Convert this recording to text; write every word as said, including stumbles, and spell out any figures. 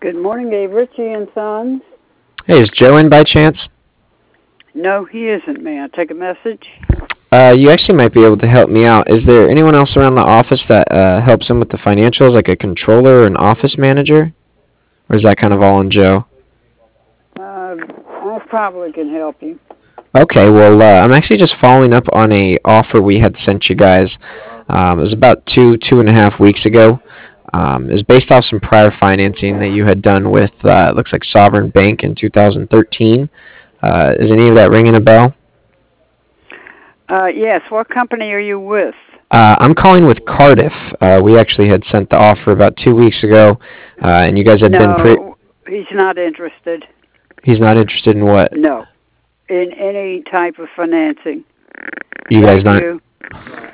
Good morning, Dave Ritchie and Sons. Hey, is Joe in by chance? No, he isn't. May I take a message? Uh, you actually might be able to help me out. Is there anyone else around the office that uh, helps him with the financials, like a controller or an office manager? Or is that kind of all on Joe? Uh, I probably can help you. Okay, well, uh, I'm actually just following up on a offer we had sent you guys. Um, it was about two, two and a half weeks ago. Um, it was based off some prior financing that you had done with, uh, it looks like Sovereign Bank in two thousand thirteen. Uh, is any of that ringing a bell? Uh, yes, what company are you with? Uh, I'm calling with Cardiff. Uh, we actually had sent the offer about two weeks ago, uh, and you guys had been pre- No, he's not interested. He's not interested in what? No, in any type of financing. You guys Thank not? you.